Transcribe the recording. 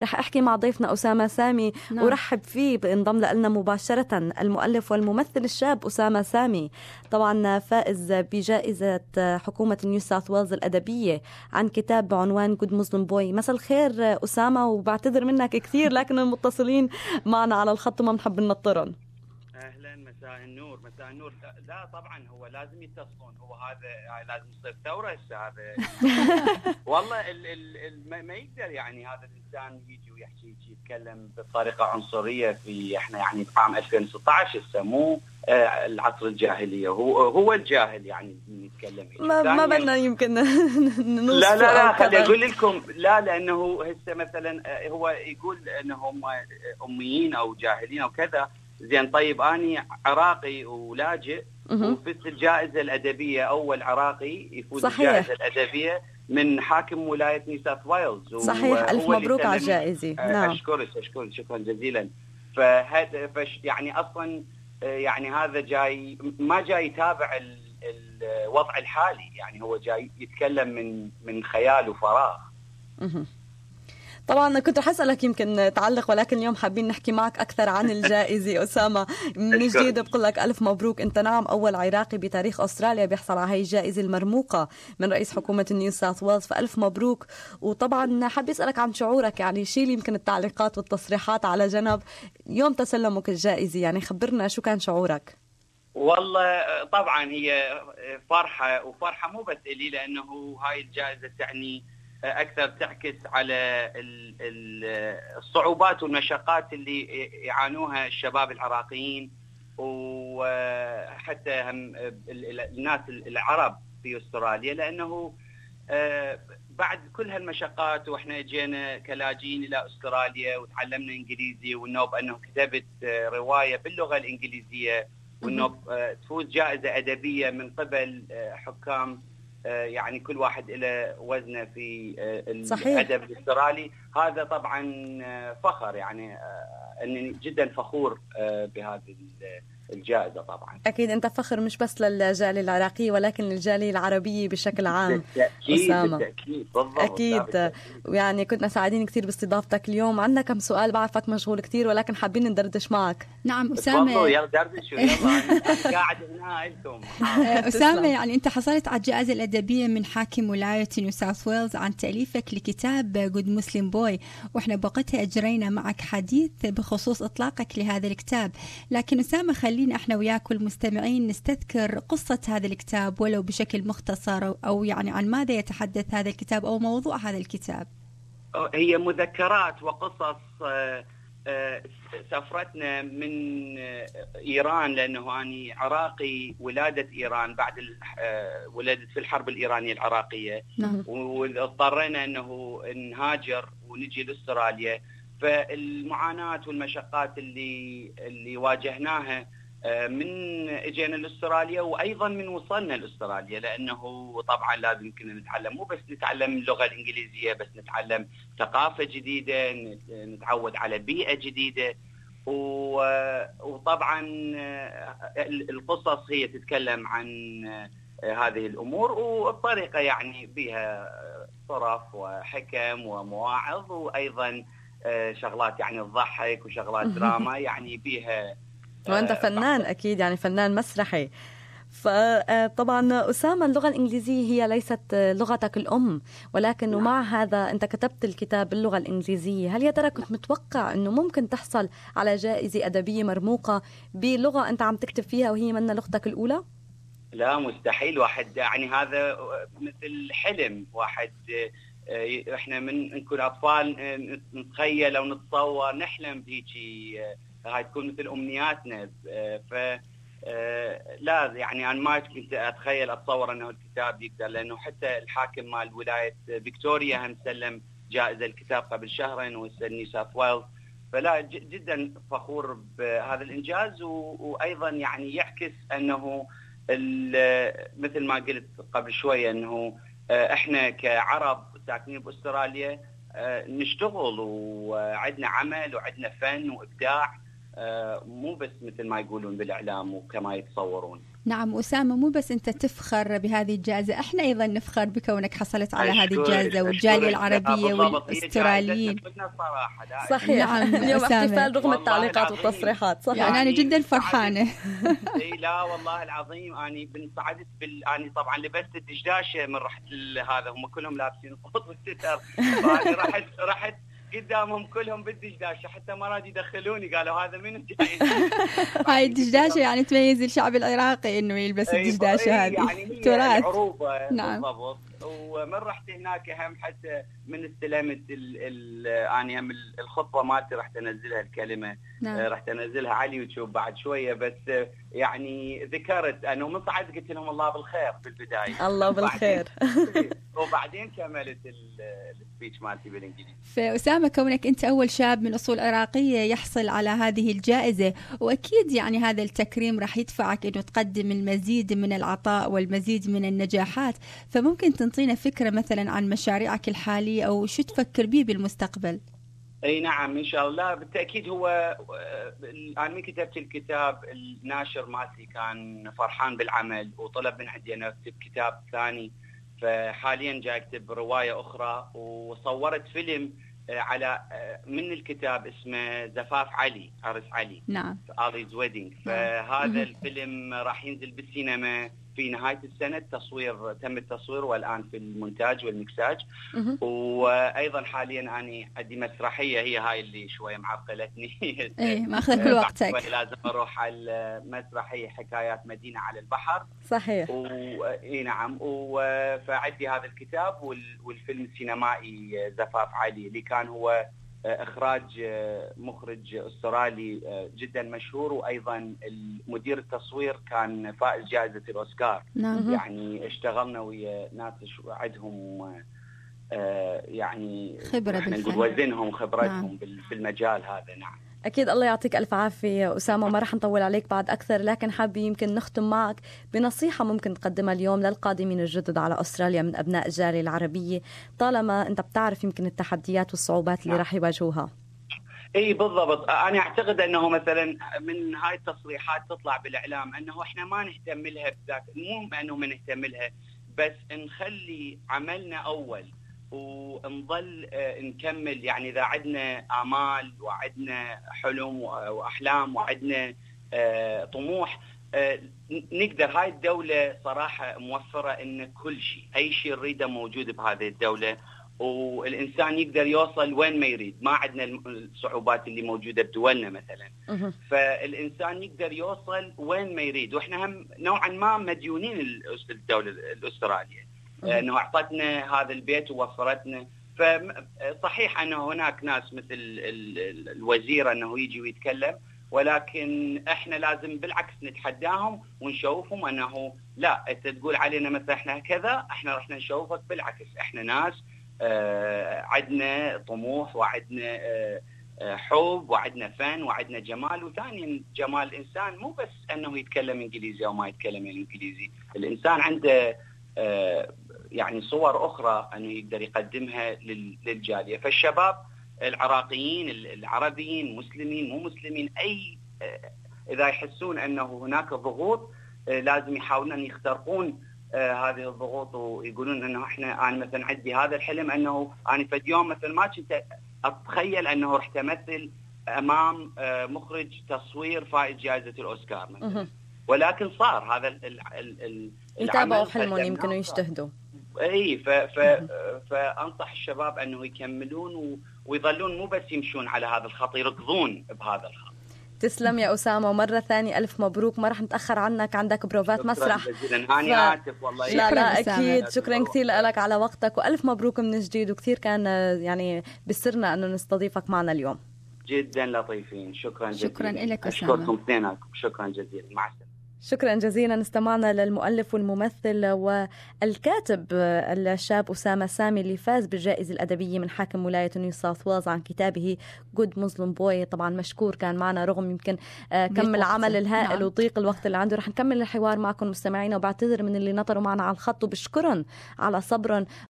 رح أحكي مع ضيفنا أسامة سامي. نعم. ورحب فيه بانضم لنا مباشرة المؤلف والممثل الشاب أسامة سامي، طبعا فائز بجائزة حكومة نيو ساوث ويلز الأدبية عن كتاب بعنوان Good Muslim Boy. مساء الخير أسامة، وبعتذر منك كثير لكن المتصلين معنا على الخط وما بنحب ننطرهم. اهلا، مساء النور. مساء النور. لا طبعا هو لازم يتصلون، هو هذا لازم يصير ثوره هذا. والله ما يقدر يعني هذا الانسان يجي ويحكي يتكلم بطريقه عنصريه في احنا يعني عام 2016 هسه مو العصر الجاهليه. هو الجاهل يعني يتكلم ما بدنا يمكن نوصف. لا خليني اقول لكم، لا لانه هسه مثلا هو يقول انهم اميين او جاهلين او كذا. زين طيب أنا عراقي ولاجئ وفزت الجائزة الأدبية، أول عراقي يفوز الجائزة الأدبية من حاكم ولاية نيو ساوث ويلز. صحيح، ألف مبروك على الجائزة. نعم. أشكرك شكرا جزيلا. فهذا يعني أصلا يعني هذا جاي ما جاي يتابع الوضع الحالي، يعني هو جاي يتكلم من خيال وفراغ. طبعا كنت رح أسألك يمكن تعلق، ولكن اليوم حابين نحكي معك أكثر عن الجائزة. أسامة من جديد بقول لك ألف مبروك. أنت نعم أول عراقي بتاريخ أستراليا بيحصل على هاي الجائزة المرموقة من رئيس حكومة نيو ساوث ويلز، فألف مبروك. وطبعا حاب أسألك عن شعورك، يعني شيل يمكن التعليقات والتصريحات على جنب، يوم تسلمك الجائزة يعني خبرنا شو كان شعورك. والله طبعا هي فرحة، وفرحة مو بس إلي لأنه هاي الجائزة تعني أكثر تعكس على الصعوبات والمشقات اللي يعانوها الشباب العراقيين وحتى هم الناس العرب في أستراليا، لأنه بعد كل هالمشقات وإحنا جينا كلاجئين إلى أستراليا وتعلمنا إنجليزي، والنوب أنه كتبت رواية باللغة الإنجليزية، والنوب تفوز جائزة أدبية من قبل حكام يعني كل واحد له وزنه في الأدب الأسترالي. هذا طبعا فخر، يعني أني جدا فخور بهذه الجائزة. طبعا أكيد أنت فخر مش بس للجالية العراقية ولكن للجالية العربية بشكل عام. بالتأكيد بالضبط. أكيد. ويعني كنا سعيدين كثير باستضافتك اليوم. عندنا كم سؤال، بعرفك مشغول كثير ولكن حابين ندردش معك. نعم أسامة، يلا دردشوا يلا. قاعد هنا أنتم. أسامة، يعني أنت حصلت على الجائزة الأدبية من حاكم ولاية نيو ساوث ويلز عن تأليفك لكتاب Good Muslim Boy، وإحنا بوقتها أجرينا معك حديث بخصوص إطلاقك لهذا الكتاب. لكن أسامة خلينا احنا وياك والمستمعين نستذكر قصة هذا الكتاب ولو بشكل مختصر، أو يعني عن ماذا يتحدث هذا الكتاب أو موضوع هذا الكتاب. هي مذكرات وقصص سافرتنا من إيران، لأنه أنا عراقي ولادة إيران، بعد ولدت في الحرب الإيرانية العراقية. واضطرينا أنه نهاجر ونجي لأستراليا. فالمعاناة والمشقات اللي واجهناها من اجينا لاستراليا، وايضا من وصلنا لاستراليا، لانه طبعا لازم يمكن نتعلم، مو بس نتعلم اللغه الانجليزيه، بس نتعلم ثقافه جديده، نتعود على بيئه جديده. وطبعا القصص هي تتكلم عن هذه الامور وبطريقه يعني بها طرف وحكم ومواعظ، وايضا شغلات يعني تضحك وشغلات دراما يعني بيها. وأنت فنان أكيد، يعني فنان مسرحي. فطبعا أسامة اللغة الإنجليزية هي ليست لغتك الأم، ولكن ومع هذا أنت كتبت الكتاب باللغة الإنجليزية. هل يا ترى كنت متوقع أنه ممكن تحصل على جائزة أدبية مرموقة بلغة أنت عم تكتب فيها وهي من لغتك الأولى؟ لا مستحيل. واحد يعني هذا مثل حلم واحد. احنا من نكون أطفال نتخيل أو نتصور نحلم بهيجي، هاي تكون مثل أمنياتنا. لا يعني أنا ما كنت أتخيل أتصور أنه الكتاب يقدر، لأنه حتى الحاكم مال ولاية فيكتوريا هم سلم جائزة الكتاب قبل شهرين وسلني ساوث ويلز. فلا جدا فخور بهذا الإنجاز. وأيضا يعني يعكس أنه مثل ما قلت قبل شوية أنه إحنا كعرب ساكنين بأستراليا نشتغل وعندنا عمل وعندنا فن وإبداع، مو بس مثل ما يقولون بالإعلام وكما يتصورون. نعم أسامة، مو بس أنت تفخر بهذه الجائزة، احنا أيضا نفخر بكونك حصلت على هذه الجائزة، والجالية العربية والأستراليين. صحيح. نعم اليوم احتفال رغم التعليقات والتصريحات. صحيح. يعني أنا جدا فرحانة. اي لا والله العظيم أنا بنسعدت أنا طبعا لبست الدشداشة من رحت هذا، هم كلهم لابسين القط والستر، فأنا رحت قدامهم كلهم بالدشداشة، حتى ما راد يدخلوني، قالوا هذا منو جاي. هاي الدشداشة يعني تميز الشعب العراقي انه يلبس الدشداشة هذه، يعني تراث. عروبة. نعم. بالضبط. ومن رحت هناك هم حتى من استلمت اني هم الخطبة مالتي رحت انزلها الكلمة. نعم. رحت انزلها على اليوتيوب بعد شوية، بس يعني ذكرت انه من صعد قلت لهم الله بالخير في البداية. الله بالخير. وبعدين كملت السبيتش مالتي بالانجليزي. فأسامة، كونك أنت أول شاب من أصول عراقية يحصل على هذه الجائزة، وأكيد يعني هذا التكريم راح يدفعك أنه تقدم المزيد من العطاء والمزيد من النجاحات، فممكن تنطينا فكرة مثلا عن مشاريعك الحالية أو شو تفكر به بالمستقبل؟ اي نعم ان شاء الله بالتاكيد. هو انا من كتبت الكتاب الناشر مالتي كان فرحان بالعمل وطلب من عندي انا اكتب كتاب ثاني، فحاليا جاي اكتب روايه اخرى، وصورت فيلم على من الكتاب اسمه زفاف علي، عرس علي. نعم. علي's wedding. فهذا الفيلم راح ينزل بالسينما في نهاية السنة. تم التصوير والآن في المونتاج والمكساج. وأيضا حاليا أنا عندي مسرحية، هي هاي اللي شوية معقلتني. إيه ما أخذ كل وقتك. لازم أروح على المسرحية حكايات مدينة على البحر. صحيح. إيه نعم. فعندي هذا الكتاب والفيلم السينمائي زفاف علي اللي كان هو إخراج مخرج أسترالي جدا مشهور، وأيضا مدير التصوير كان فائز جائزة الأوسكار. نعم. يعني اشتغلنا ويا ناس عندهم يعني خبرة بالفن، وزنهم خبرتهم بالمجال هذا. نعم. أكيد. الله يعطيك ألف عافية أسامة، ما رح نطول عليك بعد أكثر، لكن حابة يمكن نختم معك بنصيحة ممكن تقدمها اليوم للقادمين الجدد على أستراليا من أبناء الجالية العربية، طالما أنت بتعرف يمكن التحديات والصعوبات اللي رح يواجهوها. اي بالضبط. انا اعتقد انه مثلا من هاي التصريحات تطلع بالاعلام انه احنا ما نهتم لها بذاك، مو انه ما نهتم لها، بس نخلي عملنا اول ونظل نكمل. يعني اذا عندنا آمال وعندنا حلم واحلام وعندنا طموح، نقدر. هاي الدولة صراحة موفرة ان كل شيء، اي شيء نريده موجود بهذه الدولة، والإنسان يقدر يوصل وين ما يريد. ما عندنا الصعوبات اللي موجودة بدولنا مثلا. فالإنسان يقدر يوصل وين ما يريد، وإحنا هم نوعا ما مديونين الدولة الأسترالية أنه أعطتنا هذا البيت ووفرتنا. فصحيح أنه هناك ناس مثل الوزير أنه يجي ويتكلم، ولكن احنا لازم بالعكس نتحداهم ونشوفهم انه لا، انت تقول علينا مثلا احنا كذا، احنا رح نشوفك بالعكس احنا ناس عندنا طموح وعندنا حب وعندنا فن وعندنا جمال. وثانيا جمال الانسان مو بس انه يتكلم انجليزي او ما يتكلم الانجليزي، الانسان عنده يعني صور اخرى انه يقدر يقدمها للجاليه. فالشباب العراقيين العربيين مسلمين مو مسلمين، اي اذا يحسون انه هناك ضغوط لازم يحاولون ان يخترقون هذه الضغوط، ويقولون انه انا مثلا عندي هذا الحلم، انه انا في يوم مثلا ما كنت اتخيل انه رح تمثل امام مخرج تصوير فائز جائزة الأوسكار مثلا. ولكن صار هذا يتابعوا حلمهم يمكنوا يجتهدوا. اي فانصح الشباب انه يكملون ويظلون مو بس يمشون على هذا الخط، يركضون بهذا الخط. تسلم يا أسامة، ومرة ثانية ألف مبروك. ما رح نتأخر عنك، عندك بروفات مسرح. أنا آسف والله. لا أكيد. شكرا كثير لك على وقتك، وألف مبروك من جديد، وكثير كان يعني بسرنا أنه نستضيفك معنا اليوم. جدا لطيفين. شكرا جزيلا. شكرا لك أسامة. أشكركم اثنيناتكم. شكرا جزيلا. مع السلامة. شكرا جزيلا. استمعنا للمؤلف والممثل والكاتب الشاب أسامة سامي اللي فاز بالجائزة الأدبية من حاكم ولاية نيو ساوث ويلز عن كتابه Good Muslim Boy. طبعا مشكور كان معنا رغم يمكن كم العمل الهائل وضيق الوقت اللي عنده. رح نكمل الحوار معكم مستمعينا، وبعتذر من اللي نطروا معنا على الخط، وبشكرن على صبرن